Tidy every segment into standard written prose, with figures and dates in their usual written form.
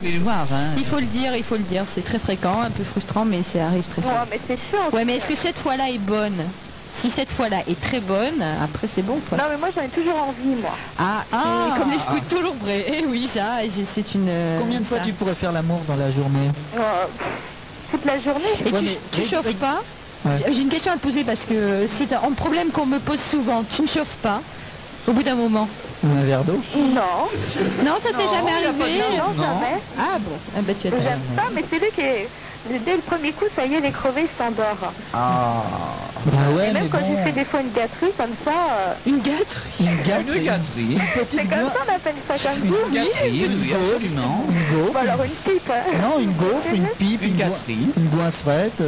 pouvez le voir. Hein. Il faut le dire, c'est très fréquent, un peu frustrant, mais ça arrive très souvent. Ouais, mais c'est chiant. Ouais, mais est-ce que cette fois-là est bonne? Si cette fois-là est très bonne, après c'est bon quoi. Non, mais moi j'en ai toujours envie, moi. C'est comme les scouts toujours prêts. Eh oui, ça, c'est une... Combien de fois tu pourrais faire l'amour dans la journée? Toute la journée. Et tu chauffes pas? Ouais. J'ai une question à te poser parce que c'est un problème qu'on me pose souvent. Tu ne chauffes pas au bout d'un moment? Un verre d'eau? Non. Non, ça t'est jamais arrivé? Non, jamais. Ah bon, ah bah tu as J'aime ça, mais c'est lui qui est... Dès le premier coup, ça y est, les crevés, il s'endort. Ah. Bah ouais, Et même mais quand bon. j'ai fait des fois une gâterie comme ça... Une gâterie? Une gâterie. Une gâterie. C'est comme ça, on appelle ça comme ça. Une gâterie, oui, absolument. Une gaufre. Bon, alors une pipe. Non, une gaufre, une pipe, Une gâterie. une goinfrette.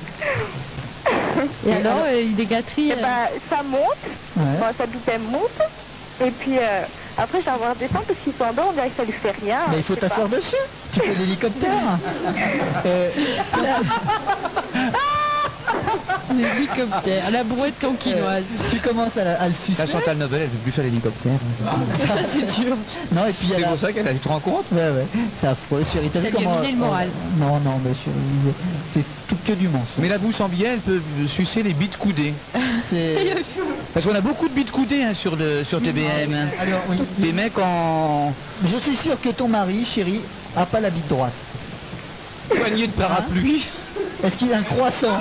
Et alors, des gâteries... Et ben, ça monte. Ouais. Bon, sa bite, elle monte. Et puis, après, j'ai envie de descendre parce qu'il s'endort, on dirait que ça lui fait rien. Mais il faut je sais t'asseoir pas. dessus. Tu fais l'hélicoptère. L'hélicoptère, la brouette tonkinoise. Tu commences à le sucer. La Chantal Nobel, elle veut plus faire l'hélicoptère. Ça c'est dur. Non, et puis il y a C'est la... pour ça qu'elle a eu 3 comptes. Ouais, ouais. C'est affreux, chérie. T'as Ça vu lui a comment... miné le moral. Non, non, mais chérie, c'est tout que du mensonge. Mais la bouche en biais, elle peut sucer les bites coudées. C'est... Parce qu'on a beaucoup de bites coudées hein, sur TBM. Alors, oui. Les mecs en Je suis sûr que ton mari, chérie, a pas la bite droite. poignée de parapluie. Est-ce qu'il a un croissant?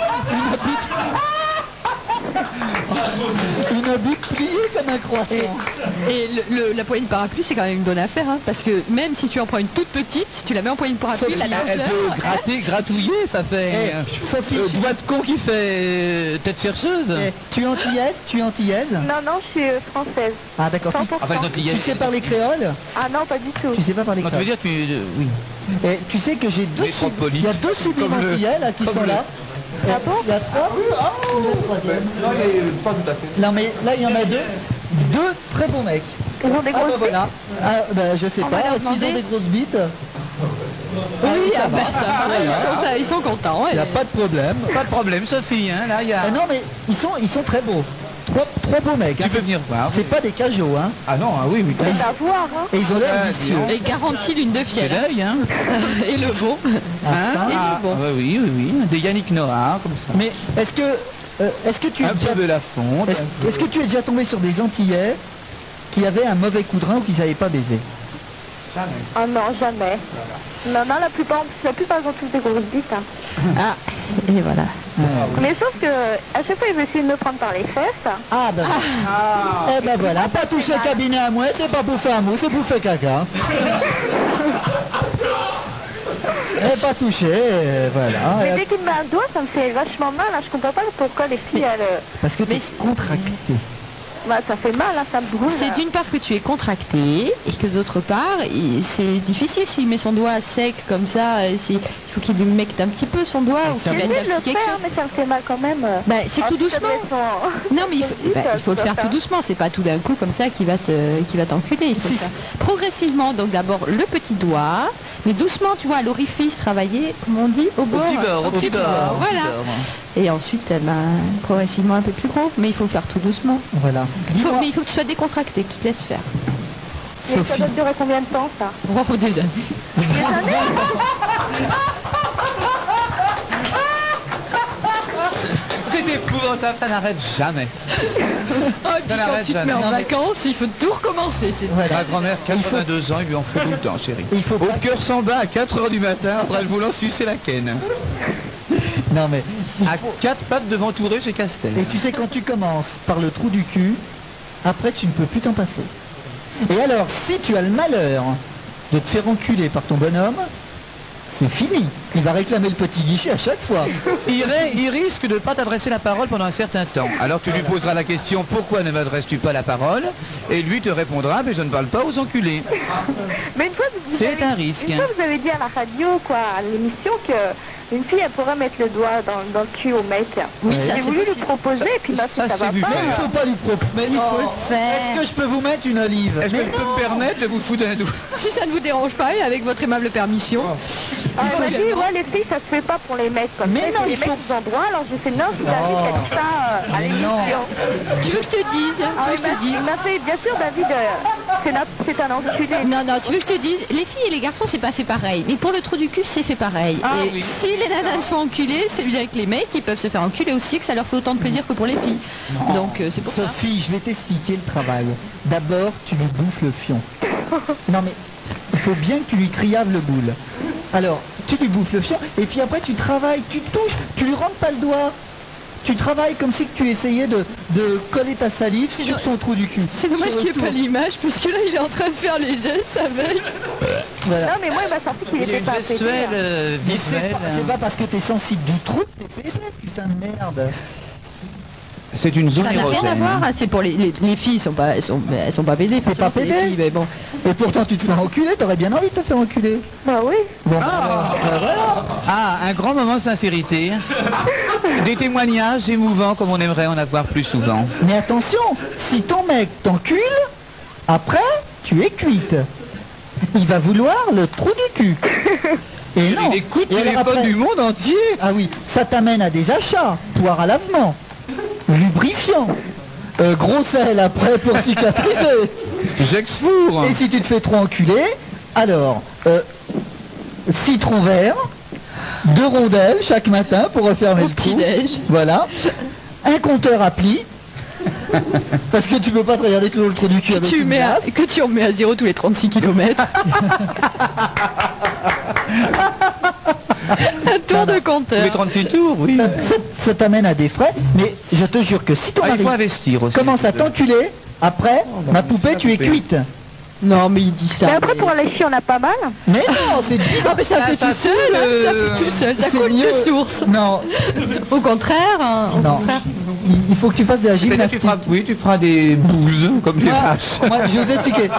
Une bite pliée comme un croissant. Et la poignée de parapluie, c'est quand même une bonne affaire, hein, parce que même si tu en prends une toute petite, si tu la mets en poignée de parapluie, la Elle largeur... peut gratter, gratouiller, ça fait Sophie, doigt de con qui fait tête chercheuse. tu es antillaise? Tu es antillaise? Non, non, je suis française. Ah d'accord. 100%. Enfin, les Antillaises. Tu sais parler créole? Ah non, pas du tout. Tu sais pas parler Quand tu veux créole? dire, oui. Et tu sais que j'ai deux Métropolite. il y a deux sublimes Comme le- antillais là qui comme sont le- là. Ah bon? Il y a trois. Le troisième. Pas tout à fait. Non mais là il y en a deux. Deux très beaux mecs. Ils ont des Ah grosses bah voilà. Ah bah je sais On va pas. leur Est-ce qu'ils ont demander. des grosses bites? Oui, ça ah va. bah, ça va, ils sont contents. Il n'y a ouais. pas de problème. Pas de problème, Sophie, hein, là, il y a... Ah non mais ils sont très beaux. Trois beaux mecs. Tu hein. peux venir voir. C'est pas des cajots hein. Ah non, ah oui, mais C'est à voir, hein. Et ils ont l'air Ouais, vicieux. dis Et garantie l'une de c'est fière. l'œil, hein. Et le bon. Ah, ça. Ah, bon. ouais, oui, des Yannick Noah, comme ça. Mais est-ce que tu es Un déjà peu de la fonte. est-ce que tu es déjà tombé sur des Antillais qui avaient un mauvais coup de rein ou qui savaient pas baiser? Ah non, jamais. Non, non, la plupart ils ont tous des grosses bites. Hein. Ah, et voilà. Mais sauf que à chaque fois, ils veulent essayer de me prendre par les fesses. Ah ben, eh ben voilà, pas toucher le cabinet à moi, c'est pas pour faire un mot, c'est pour faire caca. Et pas toucher, voilà. Mais dès qu'il me met un doigt, ça me fait vachement mal. Hein. Je comprends pas pourquoi les filles, elles... Parce que t'es contracté. Bah, ça fait mal, hein, ça me brûle. C'est d'une part que tu es contracté et que d'autre part, c'est difficile s'il met son doigt sec comme ça. Il faut qu'il lui mette un petit peu son doigt ou ça qu'il J'ai mette essayé de un le petit quelque faire, chose. mais ça me fait mal quand même. Bah, c'est tout doucement. Non mais il faut le faire tout doucement. doucement, c'est pas tout d'un coup comme ça qui va t'enculer. Il faut le faire progressivement, donc d'abord le petit doigt, mais doucement, tu vois, à l'orifice, travailler, comme on dit, au bord. Au petit bord. Voilà. Et ensuite, progressivement un peu plus gros, mais il faut le faire tout doucement. Voilà. Dis-moi, Mais il faut que tu sois décontracté, que tu te laisses faire. Mais ça Sophie, doit durer combien de temps, ça? Oh, des années. C'est épouvantable, ça n'arrête jamais. Oh, et puis quand n'arrête tu te jamais. mets en Non, mais- vacances, il faut tout recommencer. C'est... voilà. Ma grand-mère, 82 ans, il lui en faut tout le temps, chérie. Il faut Au pas... cœur sans bas, à 4h du matin, en train de vouloir sucer la canne. Non mais... À 4 pattes devant Touré chez Castel. Et tu sais, quand tu commences par le trou du cul, après tu ne peux plus t'en passer. Et alors, si tu as le malheur de te faire enculer par ton bonhomme, c'est fini. Il va réclamer le petit guichet à chaque fois. Il risque de ne pas t'adresser la parole pendant un certain temps. Alors tu lui poseras la question, pourquoi ne m'adresses-tu pas la parole? Et lui te répondra, mais je ne parle pas aux enculés. Mais une fois, C'est un risque. Une fois, vous avez dit à la radio, quoi, à l'émission, que une fille, elle pourrait mettre le doigt dans le cul au mec. Oui, ça, J'ai c'est voulu lui possible. proposer, et puis ma fille, ça, ça c'est va vu pas. faire. Mais il faut pas lui proposer. Mais Il faut le faire. Est-ce que je peux vous mettre une olive? Est-ce que Mais je peux me permettre de vous foutre un doigt? Si ça ne vous dérange pas, et avec votre aimable permission. Ah, elle m'a dit, ouais, les filles, ça se fait pas pour les mecs comme Mais ça. non, Et les il mecs, faut- ils ont droit, alors j'ai fait, non, c'est David qui a dit ça à Mais non. l'émission. Tu veux que je te dise Ah, il m'a dit, bien sûr, David, c'est un enculé. Non, non, tu veux que je te dise, les filles et les garçons, c'est pas fait pareil. Mais pour le trou du cul, c'est fait pareil. Ah, et si les nanas sont enculées, c'est bien avec les mecs qui peuvent se faire enculer aussi, que ça leur fait autant de plaisir que pour les filles. Donc c'est pour ça. Sophie, je vais t'expliquer le travail. D'abord, tu lui bouffes le fion. Non mais, il faut bien que tu lui criaves le boule. Alors, tu lui bouffes le fion, et puis après tu travailles, tu touches, tu lui rentres pas le doigt. Tu travailles comme si tu essayais de coller ta salive sur son trou du cul. C'est dommage Sur qu'il n'y ait le pas tour. l'image, parce que là, il est en train de faire les gestes avec. Voilà. Non, mais moi, il m'a sorti qu'il Il y a était une pas pété. gestuelle hein. Mais visuelle. c'est pas parce que t'es sensible du trou que t'es pédé, putain de merde. C'est une zone Ça n'a rien à érogène. voir, hein, c'est pour les filles, elles sont pas pédées, T'es pas forcément, c'est les pédé filles, mais bon. Et pourtant tu te fais enculer, t'aurais bien envie de te faire enculer. Bah oui. Bon, voilà. Ah, un grand moment de sincérité. Des témoignages émouvants comme on aimerait en avoir plus souvent. Mais attention, si ton mec t'encule, après, tu es cuite. Il va vouloir le trou du cul. Et non. Il écoute Et les alors téléphones après- du monde entier. Ah oui, ça t'amène à des achats, poire à lavement, lubrifiant, gros sel après pour cicatriser. J'exfourre. Et si tu te fais trop enculer, alors, citron vert, 2 rondelles chaque matin pour refermer Au le trou. petit-déj. Voilà. Un compteur à plis. Parce que tu peux pas te regarder toujours le trou du cul avec une glace. Que tu en mets à 0 tous les 36 km. Un tour de Tous compteur. les 36 tours, oui. Ça t'amène à des frais, mais je te jure que si ton Ah, il mari faut investir aussi. commence à t'enculer, après, ma poupée, tu es poupée. cuite. Non, mais il dit ça. Mais après, pour les filles, on a pas mal. Mais non, c'est dit. Ah, mais ça fait ça tout seul, coule, hein, ça fait tout seul, ça c'est coule mieux. de source. Non, Au contraire, hein, au non. contraire. Il faut que tu fasses de la C'est-à-dire que gymnastique. tu feras des bouses comme les Moi, vaches. moi, je vais vous expliquer.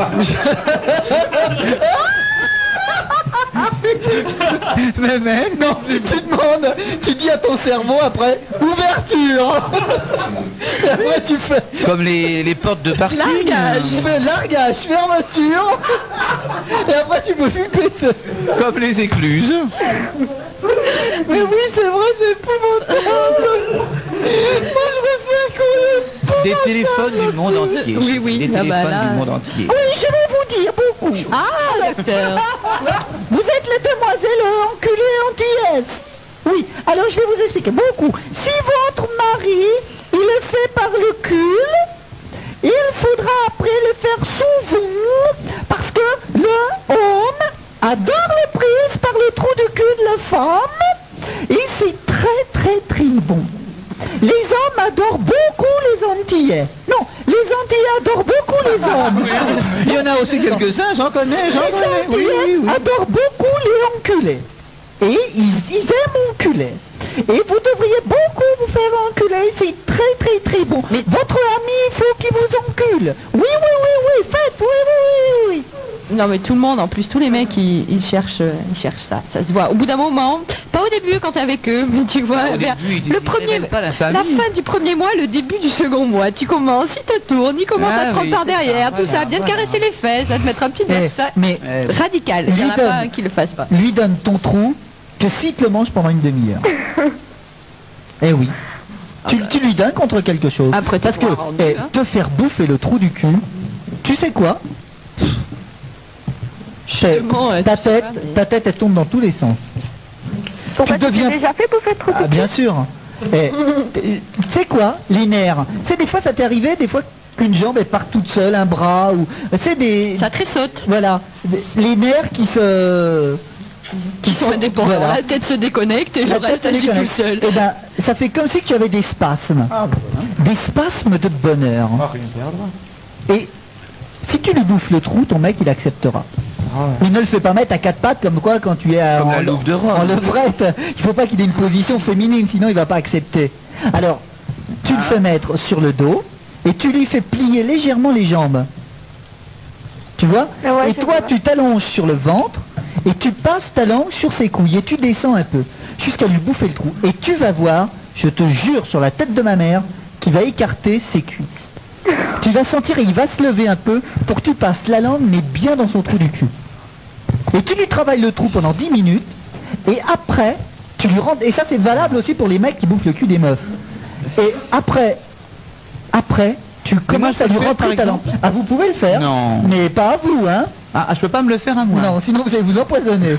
Mais mec, Non, tu demandes, tu dis à ton cerveau après, ouverture. Et après tu fais comme les portes de parking. Largage. tu fais largage, fermeture. Et après tu peux plus péter. Comme les écluses. Mais oui, c'est vrai, c'est épouvantable. Moi je me suis écoulé. Des téléphones du monde entier. Oui, oui, Des ah bah téléphones là. du monde entier. Oui, je vais vous dire beaucoup. Ah, docteur. Vous êtes les demoiselles enculées anti-S. Oui, alors je vais vous expliquer beaucoup. Si votre mari, il est fait par le cul, il faudra après le faire souvent, parce que le homme adore les prises par le trou du cul de la femme, et c'est très très très bon. Les hommes adorent beaucoup les antillais. Non, les antillais adorent beaucoup les hommes. Il y en a aussi quelques-uns, j'en connais, j'en Les connais. Oui, Antillais oui. adorent beaucoup les enculés. Et ils aiment enculer. Et vous devriez beaucoup vous faire enculer, c'est très très très bon. Mais votre ami, il faut qu'il vous encule. Oui, oui, oui, oui, faites, oui, oui, oui, oui. Non, mais tout le monde, en plus, tous les mecs, ils cherchent ça. Ça se voit. Au bout d'un moment, pas au début quand t'es avec eux, mais tu vois, Au vers début, le ils premier, révèlent pas la la famille. fin du premier mois, le début du second mois, tu commences, il te tourne, il commence à Ah te prendre oui, par c'est ça, derrière, tout voilà, ça, bien te voilà. caresser les fesses, à te mettre un petit doigt, Eh, tout ça. mais Radical, il n'y en a Lui pas donne. un qui le fasse pas. lui donne ton trou que s'il te le mange pendant une demi-heure. Eh oui. Tu lui donnes contre quelque chose. Après, tu parce que pourras rendre, hein. te faire bouffer le trou du cul, tu sais quoi Justement, ta tout ça, tête, mais- ta tête, elle tombe dans tous les sens. Pourquoi tu deviens- t'es déjà fait bouffer le trou Ah, du bien sûr. Tu sais quoi, les nerfs. C'est des fois ça t'est arrivé, des fois qu'une jambe elle part toute seule, un bras ou c'est des Ça tressaute. voilà, les nerfs qui se Qui sont indépendants. voilà. La tête se déconnecte et La le reste tête, elle agit tout déconnecte. seul. Eh ben, ça fait comme si tu avais des spasmes. Des spasmes de bonheur. Et si tu lui bouffes le trou, ton mec il acceptera. Il ne le fait pas mettre à 4 pattes comme quoi quand tu es Comme en, la louve de Rome. en levrette. Il faut pas qu'il ait une position féminine, sinon il va pas accepter. Alors, tu le fais mettre sur le dos et tu lui fais plier légèrement les jambes. Tu vois Ah ouais, Et je toi, vois. tu t'allonges sur le ventre et tu passes ta langue sur ses couilles et tu descends un peu jusqu'à lui bouffer le trou. Et tu vas voir, je te jure sur la tête de ma mère, qu'il va écarter ses cuisses. Tu vas sentir et il va se lever un peu pour que tu passes la langue mais bien dans son trou du cul. Et tu lui travailles le trou pendant 10 minutes et après, tu lui rends... Et ça c'est valable aussi pour les mecs qui bouffent le cul des meufs. Et après, tu commences à lui rentrer ta lampe. Ah, vous pouvez le faire. Non. Mais pas à vous, hein. Ah, je peux pas me le faire à moi. Non, sinon vous allez vous empoisonner.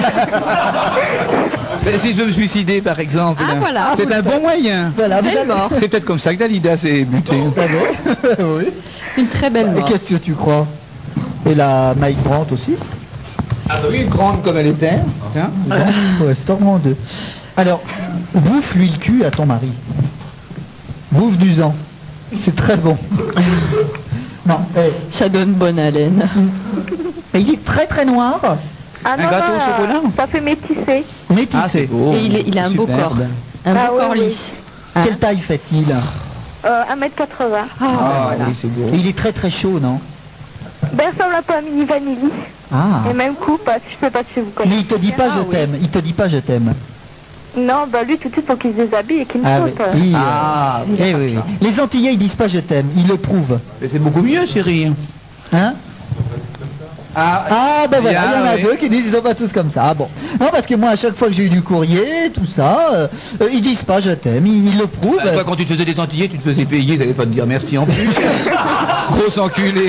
Mais si je veux me suicider, par exemple, Ah, voilà. c'est un bon moyen. Voilà, vous Elle est avez... morte. C'est peut-être comme ça que Dalida s'est butée. Vous savez. Oui. Une très belle Et mort. qu'est-ce que tu crois? Et la Mike Brandt aussi. Ah bah oui, grande comme elle était. Tiens. Ouais, Storm en deux. Alors, bouffe-lui le cul à ton mari. Bouffe du sang. C'est très bon. Non, Ça donne bonne haleine. et il est très très noir, Ah non, gâteau non, au chocolat ça fait métissé. métissé. Ah, c'est beau. Et il a un beau Superbe. corps. Un Ah beau oui, corps oui. lisse. Quelle taille fait-il? 1m80. Ah oui, c'est beau. Et il est très très chaud, non? Ben, ça ressemble un peu à Mini Vanilli. Ah. Et même coupe, je sais pas si vous connaissez. Mais il te dit pas Ah, je oui. t'aime, il te dit pas je t'aime. Non, bah lui tout de suite faut qu'il se déshabille et qu'il me Ah, saute. oui, Ah, eh oui, oui. Les Antillais ils disent pas je t'aime, ils le prouvent. mais c'est beaucoup mieux, chérie. Hein? Ah ben voilà, il y en a oui. deux qui disent ils sont pas tous comme ça. Ah bon. Non parce que moi à chaque fois que j'ai eu du courrier, tout ça, ils disent pas je t'aime, ils le prouvent. Bah, toi, quand tu te faisais des Antillais, tu te faisais payer, ils n'allaient pas te dire merci en plus. Gros enculé.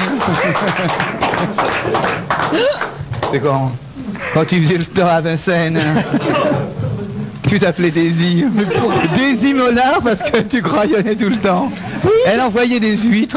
C'est quand tu faisais le temps à Vincennes. Tu t'appelais Daisy. Daisy Mollard parce que tu croyonnais tout le temps. Elle envoyait des huîtres.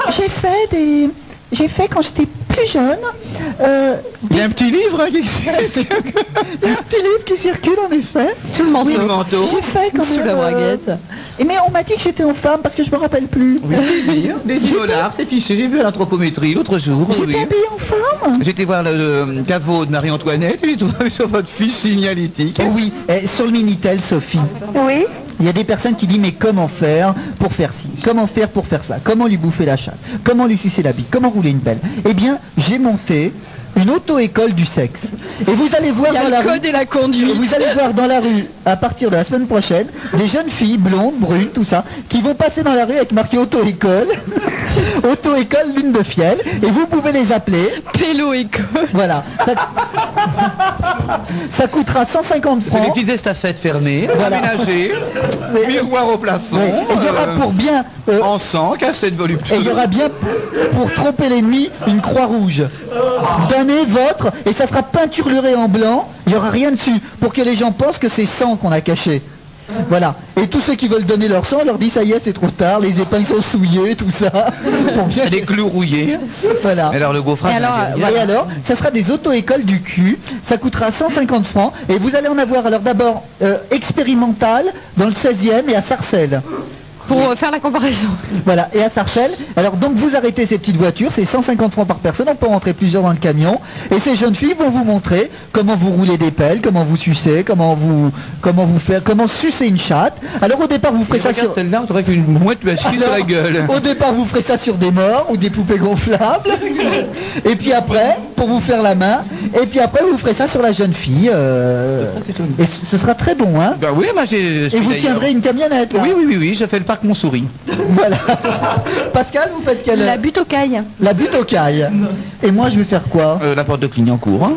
J'ai fait quand j'étais plus jeune, Il y a un petit livre hein, qui existe. des petits livres qui circulent en effet. Sous le manteau. Sous le manteau. J'ai fait quand Sous même, la braguette. mais on m'a dit que j'étais en femme parce que je me rappelle plus. Oui, Daisy Mollard, c'est fiché. J'ai vu à l'anthropométrie l'autre jour. J'étais Oui. habillée en femme. J'étais voir le caveau de Marie-Antoinette et j'ai trouvé sur votre fiche signalétique. Oui, sur le Minitel, Sophie. Oui. Il y a des personnes qui disent mais comment faire pour faire ci, comment faire pour faire ça, comment lui bouffer la chatte, comment lui sucer la bite, comment rouler une pelle. Eh bien, j'ai monté une auto-école du sexe. Et vous allez voir Il y a dans la le rue, code et la et conduite. vous allez voir dans la rue, à partir de la semaine prochaine, des jeunes filles blondes, brunes, tout ça, qui vont passer dans la rue avec marqué auto-école, auto-école lune de fiel, et vous pouvez les appeler. Pélo école. Voilà. Ça coûtera 150 C'est des francs. petites estafettes fermées, Voilà. aménagées, Mais- miroir au plafond, Ouais. Et il y aura pour bien... en sang, cassette Et voluptueuse. il y aura bien, pour tromper l'ennemi, une croix rouge. Donnez votre, et ça sera peinturluré en blanc, il n'y aura rien dessus, pour que les gens pensent que c'est sang qu'on a caché. Voilà. Et tous ceux qui veulent donner leur sang, on leur dit ça y est, c'est trop tard, les épingles sont souillées, tout ça. Pour bien... Des clous rouillés. Voilà. Et alors le gaufrage. Et alors, derrière. Et alors, ça sera des auto-écoles du cul, ça coûtera 150 francs, et vous allez en avoir alors d'abord expérimental dans le 16e et à Sarcelles. Pour faire la comparaison. Voilà, et à Sarcelles, alors donc vous arrêtez ces petites voitures, c'est 150 francs par personne, on peut rentrer plusieurs dans le camion, et ces jeunes filles vont vous montrer comment vous roulez des pelles, comment vous sucez, comment sucer une chatte. Alors au départ vous ferez ça Regarde sur... celle-là, on dirait qu'une mouette lui a chié sur la gueule. Au départ, vous ferez ça sur des morts ou des poupées gonflables. Et puis après, pour vous faire la main, et puis après, vous ferez ça sur la jeune fille. Et ce sera très bon, hein. Bah oui, moi j'ai... Et vous tiendrez une camionnette, là. Oui, je fais le parc Montsouris. Voilà. Pascal, vous faites quelle... La butte aux cailles. La butte aux cailles. Et moi, je vais faire quoi? La porte de Clignancourt. Hein.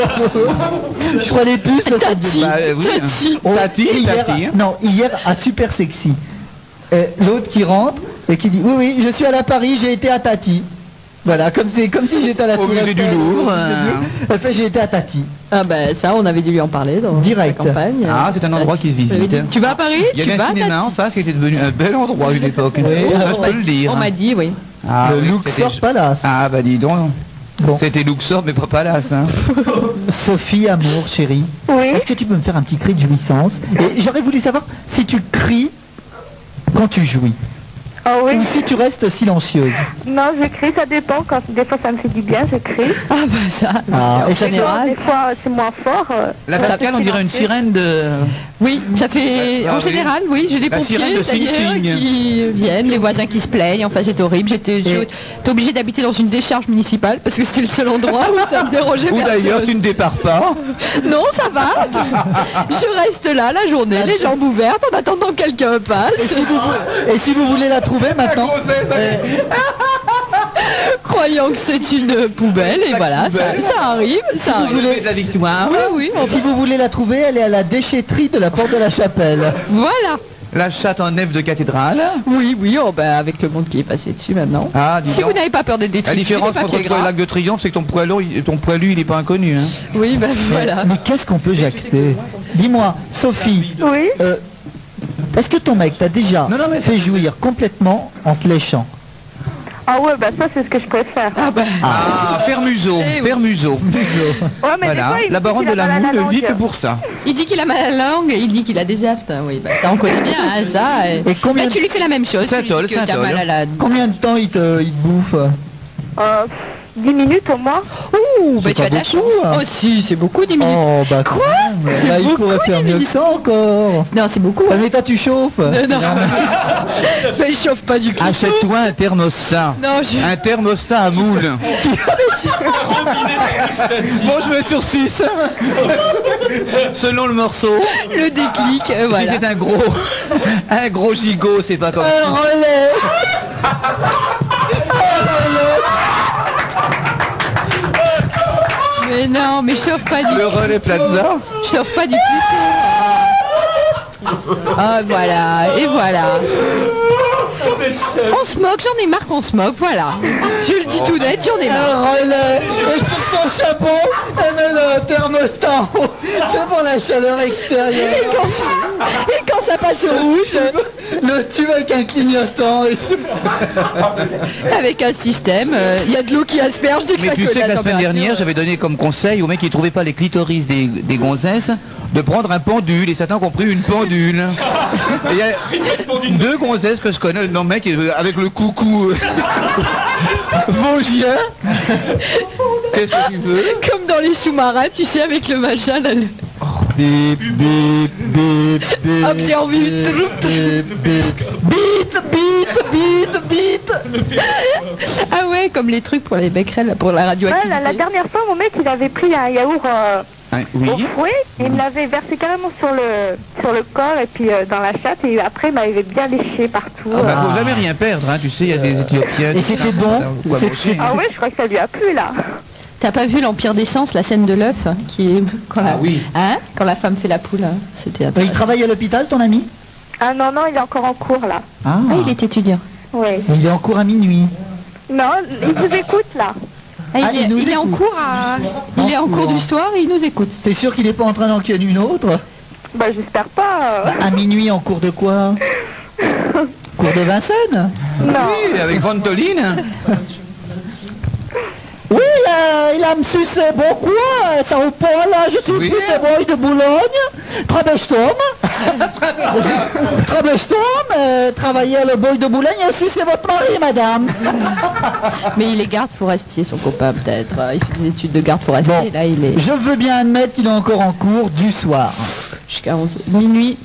Je ferai les puces. là, ça me dit. Bah oui. Tati. Oh, Tati, et hier, Tati, hein. non, hier à Super Sexy. L'autre qui rentre et qui dit oui, je suis allé à Paris, j'ai été à Tati. Voilà, comme si j'étais à la Au Tour musée du Eiffel. Louvre, Elle fait j'ai été à Tati. Ah ben ça, on avait dû lui en parler dans Direct. la campagne. Ah, c'est un endroit qui se visite. Tu vas à Paris? Il y Tu avait vas un à cinéma Tati. en face qui était devenu un bel endroit à une époque. Ça, je peux le dire. On m'a dit, oui. Ah, Le oui, Luxor c'était- Palace. Ah bah dis donc. Bon. C'était Luxor mais pas Palace. Hein. Sophie, amour, chérie. Oui. Est-ce que tu peux me faire un petit cri de jouissance? Et j'aurais voulu savoir si tu cries quand tu jouis. Ah oui. Ou si tu restes silencieuse. Non, je crie, ça dépend. Quand des fois ça me fait du bien, je crie. Ah bah ça. Ah, en et ça- général. Des fois c'est moins fort. La ça Pascal, fait on dirait une silencieux. sirène de... Oui, ça fait. Ah en oui. général, oui, j'ai des La sirène pompiers de Sing d'ailleurs Sing. qui viennent, les voisins qui se plaignent. Enfin, c'est horrible. J'étais obligée d'habiter dans une décharge municipale parce que c'était le seul endroit où ça me dérangeait. Ou personne. d'ailleurs, tu ne départs pas. Non, ça va. Je reste là la journée, les jambes ouvertes, en attendant que quelqu'un passe. Et si vous voulez la trouver maintenant, Croyant que c'est une poubelle, et voilà, ça arrive, ça arrive. voulez de la victoire. Oui, oui, si vous voulez la trouver, elle est à la déchetterie de la Porte de la Chapelle. voilà. La chatte en nef de cathédrale. Oui, avec le monde qui est passé dessus maintenant. Ah, dis Si donc. vous n'avez pas peur d'être détruit, La différence entre le lac de Triomphe, c'est que ton poilu, il n'est pas inconnu. Hein. Oui, voilà. Mais qu'est-ce qu'on peut jacter? Dis-moi, Sophie, Oui. est-ce que ton mec t'a déjà fait jouir complètement en te léchant? Ah ouais, bah ça c'est ce que je préfère. Ah, Fermuseau, Eh oui. Fermuseau. Ouais, mais des Voilà, fois, il la dit baronne qu'il de a la mal à Moule vit langue. que pour ça. Il dit qu'il a mal à la langue, il dit qu'il a des aftes. Oui, ça on connaît bien, hein, ça. Et combien, Tu lui fais la même chose. tu lui dis Saint-Ol, que t'as Saint-Ol. mal à la... combien de temps il te bouffe? 10 minutes au moins. Ouh, C'est tu as pas de la beaucoup, chance. hein. Oh si, c'est beaucoup 10 minutes. Oh bah quoi? Là, il pourrait faire mieux que ça encore. Non, c'est beaucoup. Ah, mais toi tu chauffes. Non. Mais je chauffe pas du tout. Achète-toi un thermostat. Non, Un thermostat à moule. Bon, je mets sur 6. Selon le morceau. Le déclic, voilà. Si c'est un gros gigot, c'est pas comme Un ça. relais. Mais non, mais je chauffe pas du Le tout. relais Plaza. Je chauffe pas du tout. Ah, voilà, et voilà. On se moque, j'en ai marre qu'on se moque, voilà. Je le dis tout net, j'en ai marre. Un relais. Et sur son chapeau, elle met le thermostat. C'est pour la chaleur extérieure. Et quand ça passe au rouge, Le tube avec un clignotant et tout. avec un système, il y a de l'eau qui asperge dès que Mais ça tu colle sais à que la semaine température. dernière, j'avais donné comme conseil aux mecs qui ne trouvaient pas les clitoris des gonzesses de prendre un pendule, et certains ont pris une pendule. Et il y a 2 gonzesses que je connais, le nom mec, avec le coucou vosgien. Qu'est-ce que tu veux? Comme dans les sous-marins, tu sais, avec le machin là. Bip, bip, bip, bip. Hop, j'ai envie. Bip, bip. Bite, bite, bite, bite. Ah ouais, comme les trucs pour les becquerels, là, pour la Ouais, radioactivité. la dernière fois, mon mec, il avait pris un yaourt Oui. au fouet et il me l'avait versé carrément sur le corps et puis dans la chatte et après il m'avait bien léché partout. Ah bah, faut jamais rien perdre, hein. Tu sais, il y a des Éthiopiens. Et c'était bon? Quoi, C'est- brocher. Ah ouais, je crois que ça lui a plu là. T'as pas vu l'Empire des Sens, la scène de l'œuf, hein, qui est quand la... Ah oui. Hein, quand la femme fait la poule, hein, c'était Il intéressant. travaille à l'hôpital, ton ami? Ah non, non, il est encore en cours là. Ah, Ah, il est étudiant. Ouais. il est en cours à minuit. Non, il vous écoute là. Ah, Ah, il nous il est en écoute. cours à... Il est en cours du soir et il nous écoute. T'es sûr qu'il n'est pas en train d'en ken une autre? Bah j'espère pas. À minuit en cours de quoi? Cours de Vincennes? Non. Oui, avec Ventoline. Oui, il a me sucé beaucoup, ça ou pas, là, je suis Oui. plus des boys de Boulogne, Trabestom, travaillait le boy de Boulogne et sucé votre mari, madame. Mais il est garde forestier, son copain, peut-être. Il fait des études de garde forestier, Bon. là, il est Je veux bien admettre qu'il est encore en cours du soir. jusqu'à 11... minuit.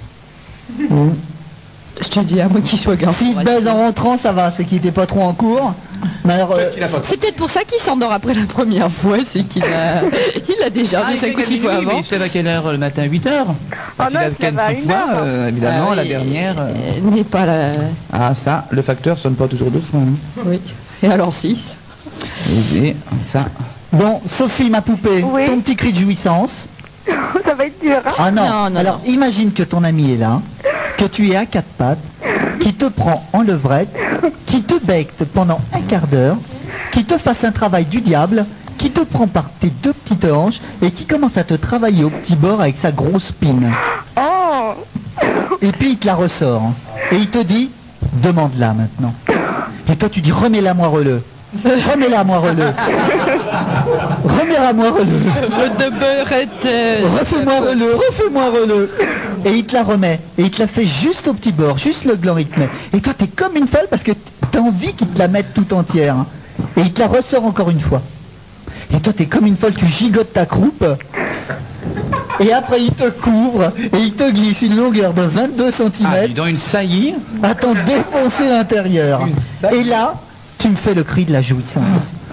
Je te dis, à moins qu'il soit garde S'il te forestier. baise en rentrant, ça va, c'est qu'il n'était pas trop en cours. Mais alors, C'est peut-être pour ça qu'il s'endort après la première fois, c'est qu'il a... il a déjà vu 5 ou 6 fois avant. Il se lève à quelle heure le matin? 8h. Ah non, il se lève à 6 1 fois, heure. évidemment, Ah la oui, dernière. n'est pas la... Ah ça, le facteur sonne pas toujours 2 fois. Hein. Oui. Et alors 6. Et ça. bon, Sophie, ma poupée, Oui. ton petit cri de jouissance. Ça va être dur. Hein. Ah non, Non, non, alors imagine que ton ami est là, que tu es à 4 pattes, qui te prend en levrette, qui te becte pendant un quart d'heure, qui te fasse un travail du diable, qui te prend par tes 2 petites hanches et qui commence à te travailler au petit bord avec sa grosse pine. Oh. Et puis il te la ressort. Et il te dit, demande-la maintenant. Et toi tu dis, remets-la moi releu. Remets-la moi releu. Remets-la moi releu. De beurrette. Refais-moi releu, refais-moi releu. Et il te la remet. Et il te la fait juste au petit bord, juste le gland il te met. Et toi t'es comme une folle parce que t'as envie qu'il te la mette tout entière. Hein. Et il te la ressort encore une fois. Et toi t'es comme une folle, tu gigotes ta croupe. Et après il te couvre et il te glisse une longueur de 22 cm Ah, dis donc, une saillie. à t'en défoncer l'intérieur. Et là, tu me fais le cri de la jouissance.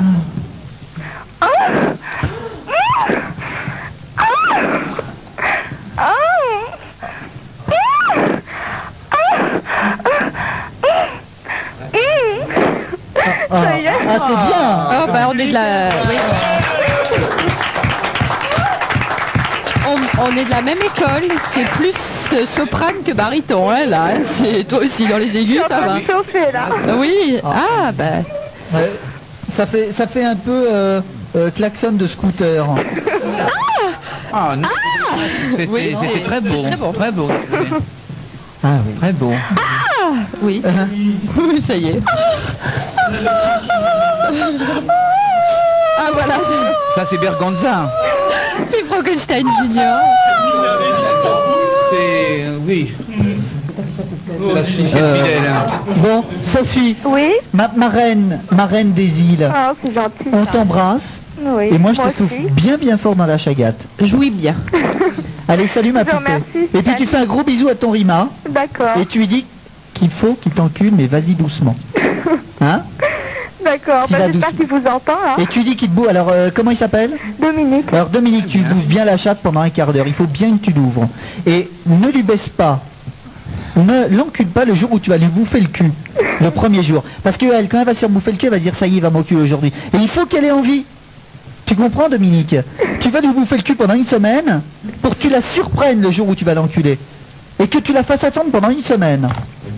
Ah, Ça y est. ah, c'est bien. Oh bah on est de la... Oui. on est de la même école. C'est plus soprane que baryton, hein, là. Hein. C'est toi aussi dans les aigus, ça va. Chauffer, là. Oui. Ah, ben. Ouais. Ça fait un peu klaxon de scooter. Ah, non. C'était Oui, c'était très beau. Très beau. Ah oui. Très beau. Oui. Oui, ça y est. Ah, voilà. Ça, c'est Berganza. C'est Frankenstein Junior. C'est... oui. La fille fidèle. Bon, Sophie, Oui. marraine des îles, Oh, c'est gentil. on ça. t'embrasse. Oui. Et moi, je te souffle aussi. bien fort dans la chagate. Jouis bien. Allez, salut ma Je vous poupée. remercie, Et puis tu salut. fais un gros bisou à ton Rima. D'accord. Et tu lui dis qu'il faut qu'il t'encule, mais vas-y doucement. Hein? D'accord. Tu Bah, vas j'espère douce. qu'il vous entend, là. Et tu dis qu'il te boue. Alors, comment il s'appelle? Dominique. Alors, Dominique, tu bouffes bien la chatte pendant un quart d'heure. Il faut bien que tu l'ouvres. Et ne lui baisse pas. Ne l'encule pas le jour où tu vas lui bouffer le cul. Le premier jour. Parce que elle, quand elle va se faire bouffer le cul, elle va dire ça y est, il va m'enculer aujourd'hui. Et il faut qu'elle ait envie. Tu comprends, Dominique? Tu vas lui bouffer le cul pendant une semaine pour que tu la surprennes le jour où tu vas l'enculer. Et que tu la fasses attendre pendant une semaine.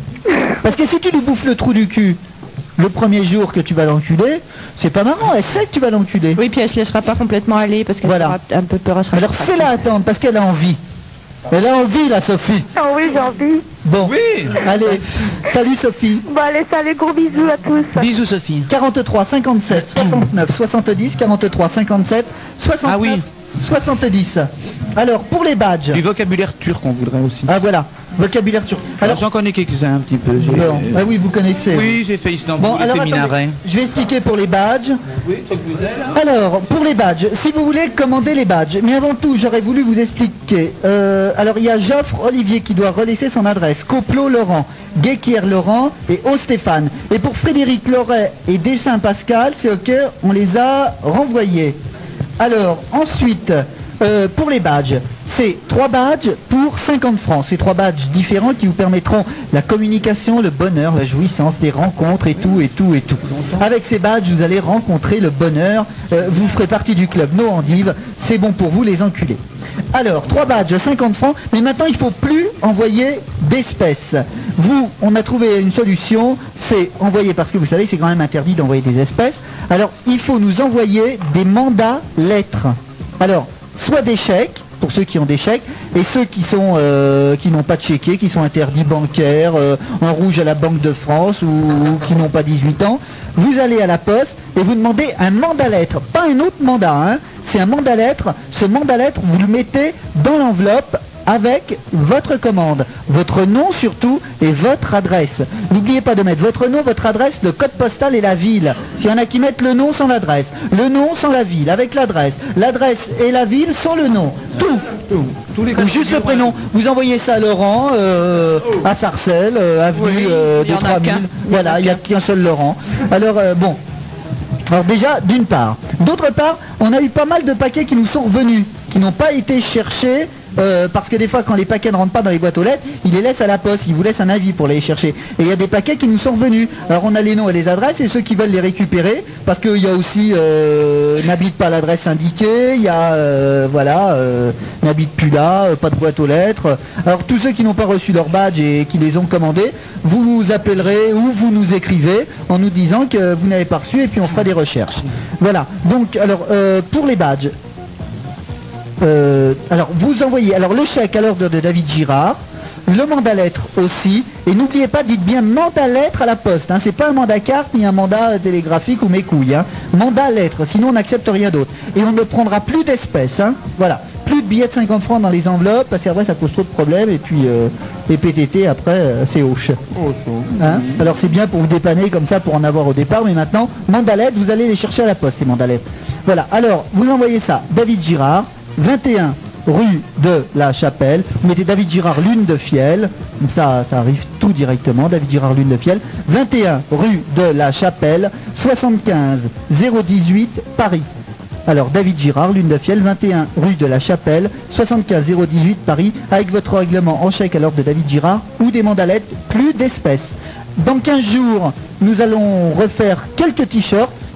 Parce que si tu lui bouffes le trou du cul le premier jour que tu vas l'enculer, c'est pas marrant, elle sait que tu vas l'enculer. Oui, puis elle se laissera pas complètement aller parce qu'elle Voilà. aura un peu peur. Elle sera Alors fais-la attendre parce qu'elle a envie. Elle a envie, la Sophie. Oh oui, j'ai envie. Bon, Oui. allez, salut Sophie. Bon, allez, salut, gros bisous à tous. Bisous, Sophie. 43 57 69 70, 43 57 69 Ah oui. 70. Alors, pour les badges. Du vocabulaire turc, on voudrait aussi. Ah voilà, vocabulaire turc. Alors, Alors, j'en connais quelques-uns un petit peu. bon, ah oui, vous connaissez. Oui, j'ai fait Istanbul, Bon, alors les attendez, séminaires. je vais expliquer pour les badges. Oui, Alors, pour les badges, si vous voulez commander les badges, mais avant tout, j'aurais voulu vous expliquer. Alors, il y a Joffre Olivier qui doit relaisser son adresse, Coplo Laurent, Guéquière Laurent et O Stéphane. Et pour Frédéric Loret et Dessin Pascal, c'est ok, on les a renvoyés. Alors, ensuite, pour les badges, c'est 3 badges pour 50 francs. C'est 3 badges différents qui vous permettront la communication, le bonheur, la jouissance, les rencontres et tout, et tout, et tout. Avec ces badges, vous allez rencontrer le bonheur. Vous ferez partie du club No Endive. C'est bon pour vous, les enculés. Alors, 3 badges, 50 francs. Mais maintenant, il ne faut plus envoyer d'espèces. Vous, on a trouvé une solution. C'est envoyer, parce que vous savez, c'est quand même interdit d'envoyer des espèces. Alors, il faut nous envoyer des mandats lettres. Alors, soit des chèques, pour ceux qui ont des chèques, et ceux qui sont qui n'ont pas de chéquier, qui sont interdits bancaires, en rouge à la Banque de France, ou qui n'ont pas 18 ans, vous allez à la poste et vous demandez un mandat lettre, pas un autre mandat, hein, c'est un mandat lettre. Ce mandat lettre, vous le mettez dans l'enveloppe avec votre commande, votre nom surtout et votre adresse. N'oubliez pas de mettre votre nom, votre adresse, le code postal et la ville. S'il y en a qui mettent le nom sans l'adresse, le nom sans la ville, avec l'adresse et la ville sans le nom, tout. Tous les Ou juste le prénom. Vous envoyez ça à Laurent, à Sarcelles, avenue Oui, il y de en a 3000. qu'un. Voilà, il n'y a qu'un seul Laurent. Alors, bon. Alors déjà, d'une part. D'autre part, on a eu pas mal de paquets qui nous sont revenus, qui n'ont pas été cherchés, parce que des fois, quand les paquets ne rentrent pas dans les boîtes aux lettres, ils les laissent à la poste, ils vous laissent un avis pour les chercher. Et il y a des paquets qui nous sont revenus. Alors on a les noms et les adresses, et ceux qui veulent les récupérer, parce qu'il y a aussi n'habite pas à l'adresse indiquée, il y a, n'habite plus là, pas de boîte aux lettres. Alors tous ceux qui n'ont pas reçu leur badge et qui les ont commandés, vous nous appellerez ou vous nous écrivez en nous disant que vous n'avez pas reçu, et puis on fera des recherches. Voilà. Donc, alors, pour les badges, alors vous envoyez le chèque à l'ordre de David Girard, le mandat lettre aussi, et n'oubliez pas, dites bien mandat lettre à la poste, hein, c'est pas un mandat carte ni un mandat télégraphique ou mes couilles, hein. Mandat lettre, sinon on n'accepte rien d'autre. Et on ne prendra plus d'espèces, hein, voilà, plus de billets de 50 francs dans les enveloppes, parce qu'après ça cause trop de problèmes, et puis les PTT après c'est hoche. Hein, alors c'est bien pour vous dépanner comme ça, pour en avoir au départ, mais maintenant, mandat lettre, vous allez les chercher à la poste, ces mandats lettres. Voilà, alors vous envoyez ça, David Girard, 21 rue de la Chapelle, vous mettez David Girard Lune de Fiel, comme ça arrive tout directement, David Girard Lune de Fiel, 21 rue de la Chapelle, 75 018 Paris. Alors David Girard, Lune de Fiel, 21 rue de la Chapelle, 75 018 Paris, avec votre règlement en chèque à l'ordre de David Girard, ou des mandats lettres, plus d'espèces. Dans 15 jours, nous allons refaire quelques t-shirts.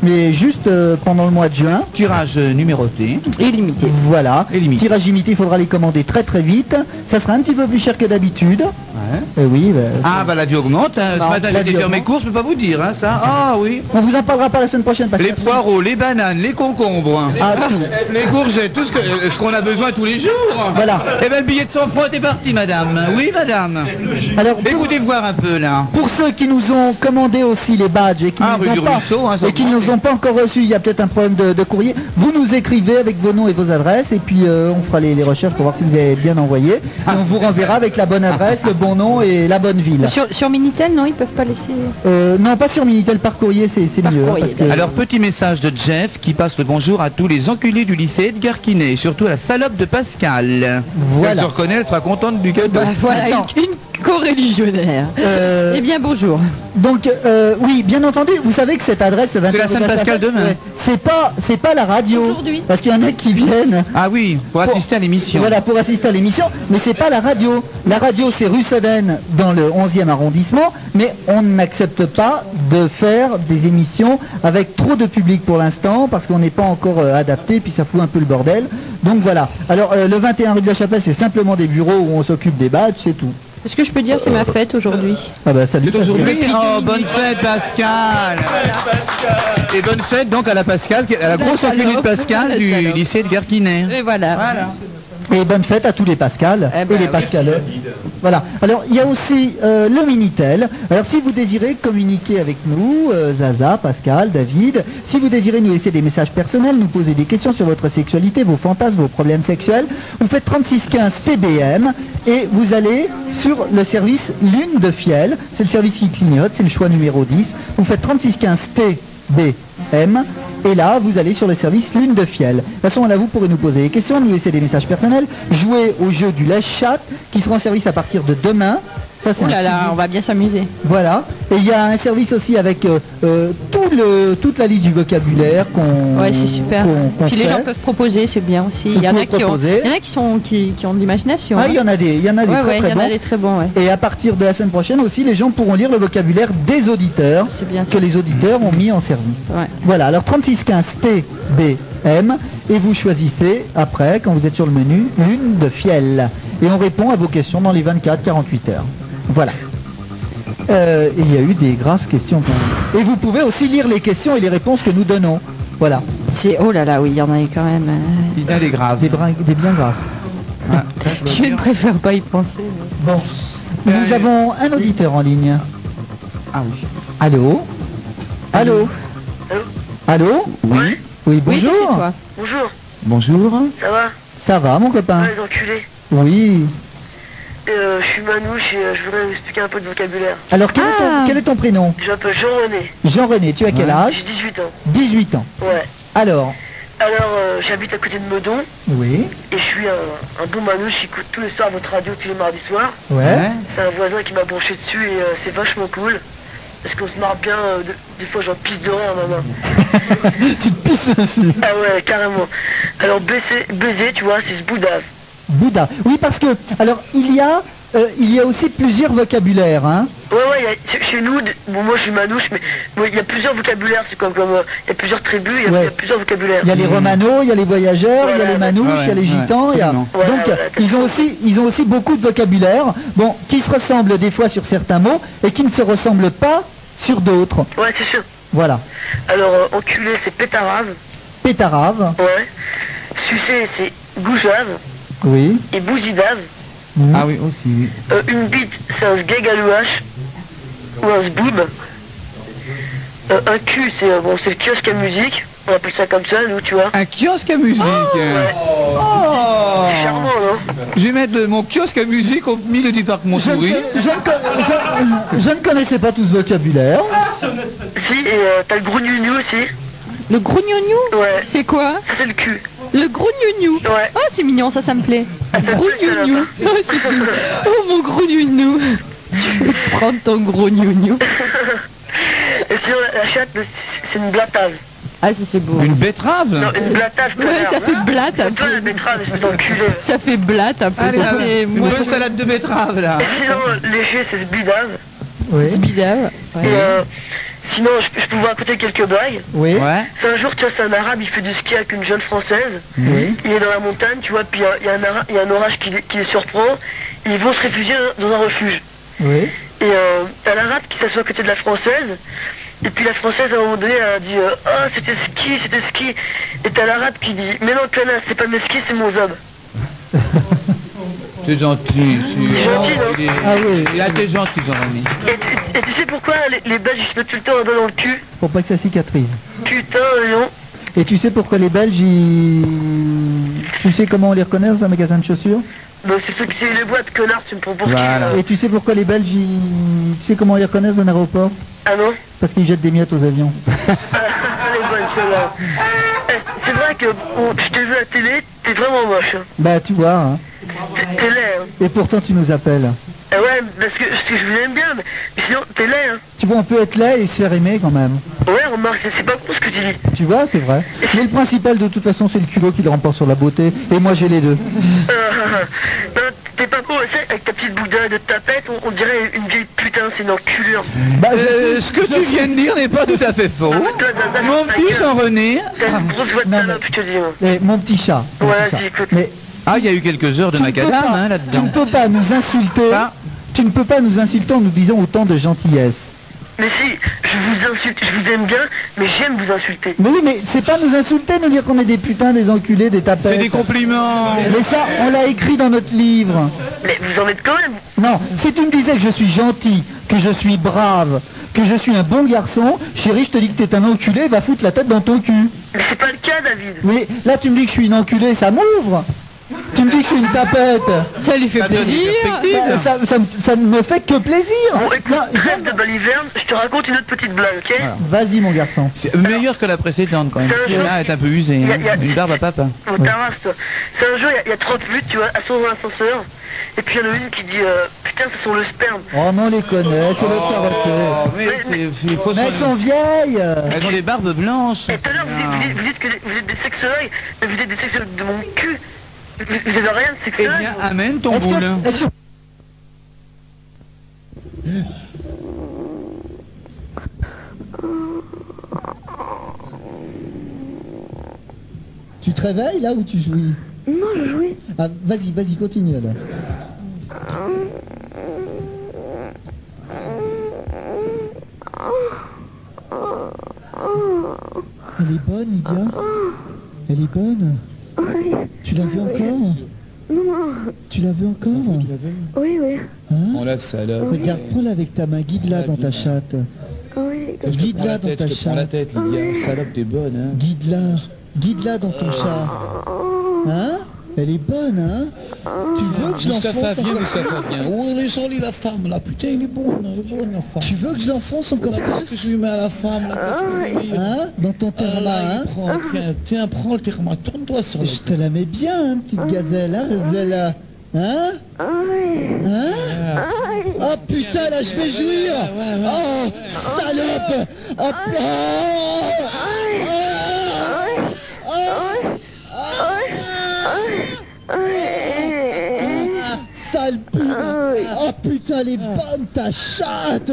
mais juste pendant le mois de juin. Tirage numéroté. Illimité. Voilà. Et limité. Tirage limité, il faudra les commander très très vite. Ça sera un petit peu plus cher que d'habitude. Ouais. Oui. Ah bah la vie augmente. Hein. Bah, Ce matin la j'ai été vie faire mes augmente. courses, je peux pas vous dire hein, ça. Ah oui. On vous en parlera pas la semaine prochaine parce que Les poireaux, les bananes, les concombres, Ah, tout. les courgettes, tout ce qu'on a besoin tous les jours. Voilà. Eh ben le billet de 100 francs est parti, madame. Oui, madame. Alors, Écoutez voir un peu là. pour ceux qui nous ont commandé aussi les badges et qui Ah, ne rue nous du ont pas, Ruisseau, hein, ça et qui augmente. nous ont pas encore reçus, il y a peut-être un problème de courrier, vous nous écrivez avec vos noms et vos adresses et puis on fera les recherches pour voir si vous avez bien envoyé. Et on vous renverra avec la bonne adresse, le bon nom et la bonne ville. Sur Minitel, non, ils peuvent pas laisser. Non, pas sur Minitel, par courrier, c'est Par mieux. courrier, parce que- Alors petit message de Jeff qui passe le bonjour à tous les enculés du lycée Edgar Quinet et surtout à la salope de Pascal. Si Voilà. elle se reconnaît, elle sera contente du cadeau. Bah, voilà, Attends. une co-religionnaire. Euh, Eh bien, bonjour. Donc, oui, bien entendu, vous savez que cette adresse, le 21 C'est la rue de Sainte-Pascal Chapelle, demain. c'est pas la radio. Aujourd'hui. Parce qu'il y en a qui viennent. Ah oui, pour assister à l'émission. Voilà, pour assister à l'émission, mais c'est pas la radio. La radio, c'est rue Sedaine, dans le 11e arrondissement, mais on n'accepte pas de faire des émissions avec trop de public pour l'instant, parce qu'on n'est pas encore adapté, puis ça fout un peu le bordel. Donc voilà. Alors, le 21 rue de la Chapelle, c'est simplement des bureaux où on s'occupe des badges, c'est tout. Est-ce que je peux dire c'est ma fête aujourd'hui? Ah bah, salut. C'est aujourd'hui. Depuis Oh, 2 bonne minutes. fête Pascal. Et bonne fête donc à la Pascal, à la grosse salope. enculée de Pascal La du salope. lycée Edgar Quinet. Et voilà. Voilà. Et bonne fête à tous les Pascal Eh ben et les oui. Pascaleux. Voilà. Alors, il y a aussi le Minitel. Alors, si vous désirez communiquer avec nous, Zaza, Pascal, David, si vous désirez nous laisser des messages personnels, nous poser des questions sur votre sexualité, vos fantasmes, vos problèmes sexuels, vous faites 3615 TBM et vous allez sur le service Lune de Fiel. C'est le service qui clignote, c'est le choix numéro 10. Vous faites 3615 TBM. Et là, vous allez sur le service Lune de Fiel. De toute façon, là, vous pourrez nous poser des questions, nous laisser des messages personnels, jouer au jeu du lèche-chat, qui sera en service à partir de demain. Ça, c'est Oh un là là, petit- on va bien s'amuser. Voilà. Et il y a un service aussi avec toute la liste du vocabulaire qu'on Ouais, c'est super. qu'on Puis les fait. gens peuvent proposer, c'est bien aussi. Vous Il y en a pouvez qui ont, proposer. il y en a qui ont de l'imagination. Ah, il y en a des, Ouais, très ouais, il très y en a bons. des très bons, ouais. Et à partir de la semaine prochaine aussi, les gens pourront lire le vocabulaire des auditeurs C'est bien ça. que les auditeurs ont mis en service. Ouais. Voilà, alors 3615 TBM et vous choisissez après, quand vous êtes sur le menu, Lune de Fiel. Et on répond à vos questions dans les 24-48 heures. Voilà. Il y a eu des grasses questions quand même. Et vous pouvez aussi lire les questions et les réponses que nous donnons. Voilà, C'est oh là là, oui, il y en a eu quand même. Elle est grave. des bien grasses. Ah, ça, je dois Je ne dire. préfère pas y penser. Bon, nous avons un auditeur en ligne. Ah oui. Allô Allô Allô Oui. Oui, Oui, bonjour. ça, c'est toi. Bonjour, Bonjour. ça va? Ça va, mon copain Les enculés. Oui. Je suis Manouche et je voudrais vous expliquer un peu de vocabulaire. Alors, Ah. quel est ton prénom Je m'appelle Jean-René, Jean-René, tu as quel Ouais. âge j'ai 18 ans. 18 ans. Ouais. Alors, Alors, j'habite à côté de Meudon oui, et je suis un bon Manouche qui écoute tous les soirs votre radio tous les mardis soirs. ouais. C'est un voisin qui m'a branché dessus et c'est vachement cool. Parce qu'on se marre bien, des fois j'en pisse dehors, maman. Tu te pisses dessus. Ah ouais, carrément. Alors baiser, tu vois, c'est ce boudave. Bouddha. Oui, parce que, alors, il y a aussi plusieurs vocabulaires, hein. Ouais, chez nous, bon, moi je suis Manouche, mais bon, il y a plusieurs vocabulaires, c'est comme il y a plusieurs tribus, il y a, Ouais. il y a plusieurs vocabulaires. Il y a les Romanos, il y a les voyageurs, il y a Voilà, les Manouches, ouais. il y a les Ouais, Gitans, il y a... absolument. Ouais, Donc, ouais, ils ont aussi beaucoup de vocabulaire, bon, qui se ressemblent des fois sur certains mots, et qui ne se ressemblent pas sur d'autres. Ouais, c'est sûr. Voilà. Alors, enculé, c'est pétarave, Pétarave, ouais. Sucé, c'est goujave, oui. et bouzidave. Ah oui, aussi, oui. Une bite, c'est un sgeg-à-louache, ou un sboob. Un cul, c'est le kiosque à musique, on appelle ça comme ça, nous, tu vois. Un kiosque à musique. Ouais. Oh. C'est charmant, non? Je vais mettre mon kiosque à musique au milieu du parc Je ne, Montsouris. je ne connaissais pas tout ce vocabulaire. Si, et t'as le gros-gnou aussi. Le gros-gnou-gnou Ouais. C'est quoi? Ça, c'est le cul. Le gros-gnou-gnou. Ouais. Oh, c'est mignon, ça me plaît. ça te plaît, Gros-gnou-gnou. ça, Oh, c'est génial. Oh, mon gros-gnou-gnou. Je vais prendre ton gros-gnou-gnou. Et sinon, la chatte, c'est une blatave. Ah, si, c'est beau. Une betterave. Non, une blatave, Ouais, connard. ça fait blatte un Toi, la peu. betterave, c'est enculé. Ça fait blatte un peu. Allez, Ça là, fait une moi, bonne salade de betterave là. Et sinon, léger, c'est ce bidave. Oui. c'est bidave. Et Ouais. sinon, je peux vous raconter quelques blagues. Oui. Ouais. C'est un jour, tu vois, c'est un arabe, il fait du ski avec une jeune française. Oui. Il est dans la montagne, tu vois, puis il y a un orage qui les surprend. Ils vont se réfugier dans un refuge. Oui. Et t'as l'arabe qui s'assoit à côté de la française. Et puis la française, à un moment donné, elle a dit oh, c'était ski. Et t'as l'arabe qui dit mais non, connard, c'est pas mes skis, c'est mon zob. C'est gentil. C'est gentil, non? Ah oui. Il a été gentil, Jean-Rémy. Et tu sais pourquoi les Belges ils se mettent tout le temps un doigt dans le cul? Pour pas que ça cicatrise. Putain, Léon. Et tu sais pourquoi les Belges, tu sais comment on les reconnaît dans un magasin de chaussures? Bah, c'est ceux qui c'est les boîtes, connard, tu me prends pour Voilà. qui? Et tu sais pourquoi les Belges, tu sais comment on les reconnaît dans un aéroport? Ah non? Parce qu'ils jettent des miettes aux avions. Elle est bonne, celle-là. C'est vrai que je t'ai vu à la télé, t'es vraiment moche. Hein. Bah tu vois, hein. T'es laid. Hein. Et pourtant tu nous appelles. Ouais, parce que je vous aime bien, mais sinon, t'es laid. Hein. Tu vois, on peut être laid et se faire aimer quand même. Ouais, remarque, c'est pas con ce que tu dis. Tu vois, c'est vrai. Mais le principal de toute façon, c'est le culot qui le remporte sur la beauté. Et moi j'ai les deux. Non, t'es pas beau, tu sais, avec ta petite boucle de tapette, on dirait une vieille putain, c'est une enculure. Bah, Ce que tu viens de dire n'est pas tout à fait faux. Mon petit Jean-René. T'as une grosse voix de Non, salope, je te dis. Hein. mon petit chat. mon Voilà, petit chat. dis, écoute. Mais Ah, il y a eu quelques heures de tu ne peux macadam pas- hein, tu là-dedans. ne peux pas nous insulter. Pas. Tu ne peux pas nous insulter en nous disant autant de gentillesse. Mais si, je vous insulte, je vous aime bien, mais j'aime vous insulter. Mais oui, mais c'est pas nous insulter, nous dire qu'on est des putains, des enculés, des tapettes. C'est des compliments. Mais ça, on l'a écrit dans notre livre. Mais vous en êtes quand même. Non, si tu me disais que je suis gentil, que je suis brave, que je suis un bon garçon, chérie, je te dis que t'es un enculé, va foutre la tête dans ton cul. Mais c'est pas le cas, David. Oui, là tu me dis que je suis une enculée, ça m'ouvre. Tu me dis que je suis une tapette. Ça lui fait Ça donne des plaisir. perspectives. Ça ne me fait que plaisir. Bon, écoute, Non, trêve de baliverne, je te raconte une autre petite blague, ok? Vas-y mon garçon. C'est meilleur que la précédente quand même. Là est un peu usée. Y a- Hein. Une barbe à papa. On t'arrasse, toi. C'est un jour, il y a 30 minutes, tu vois, assis dans l'ascenseur, et puis il y en a une qui dit putain, ça sent le sperme. Oh mais on les connaît, c'est le Oh, carotté. mais il faut Mais elles s'en- sont vieilles. Elles ont des barbes blanches. Et tout à l'heure, vous dites que vous êtes des sexologues, mais vous êtes des sexologues de mon cul. Vous avez rien de Eh sexologue. bien, amène ton Est-ce boule. que- est-ce que- Tu te réveilles là ou tu jouis? Non, je jouis. Ah, vas-y, continue alors. Elle est bonne, Lydia. Elle est bonne. Tu la veux encore? Tu la veux encore? Oui. Hein? Oh la salope. Regarde, prends-la avec ta main, guide-la dans ta chatte. Oui. Guide-la dans ta chatte. tête, Lydia. Salope, t'es bonne, hein. Guide-la dans ton chat. Hein? Elle est bonne, hein? Tu veux que je l'enfonce encore... Mustapha, viens. Oh, elle est jolie, la femme, là. Putain, elle est bonne, la femme. Tu veux que je l'enfonce encore Qu'est-ce que je lui mets à la femme, là? Qu'est-ce que je lui mets? Hein? Dans ton Ah, terrain, là, hein? il prend, tiens, prends le terrain, tourne-toi sur le... Je te la mets bien, hein, petite gazelle, hein, Zella? Hein? Hein? Oh putain, là, je vais jouir! Oh, salope! Oh, sale pute! Oh putain, elle est bonne, ta chatte!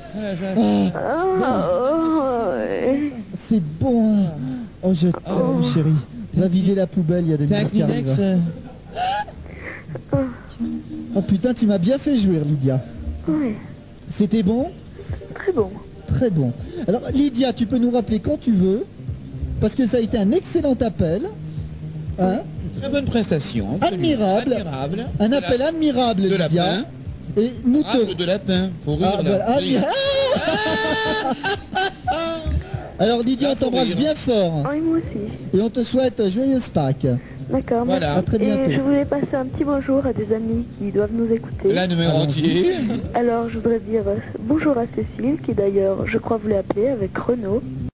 C'est bon, hein. Oh, je t'aime, chérie. Va vider la poubelle, il y a des minutes qui arrivent. Oh putain, tu m'as bien fait jouir, Lydia. Oui. C'était bon? Très bon. Très bon. Alors, Lydia, tu peux nous rappeler quand tu veux, parce que ça a été un excellent appel. Hein? Très bonne prestation. Admirable. Un appel admirable, De Lydia. lapin. Et nous te... de lapin, pour Ah, voilà. Alors, Lydia, on Là, faut t'embrasse rire. bien fort. Oui, moi aussi. Et on te souhaite joyeuse Pâques. D'accord. Voilà. À très bientôt. Et je voulais passer un petit bonjour à des amis qui doivent nous écouter. Là, numéro entier. Alors, je voudrais dire bonjour à Cécile, qui d'ailleurs, je crois, vous l'avez appelée avec Renaud.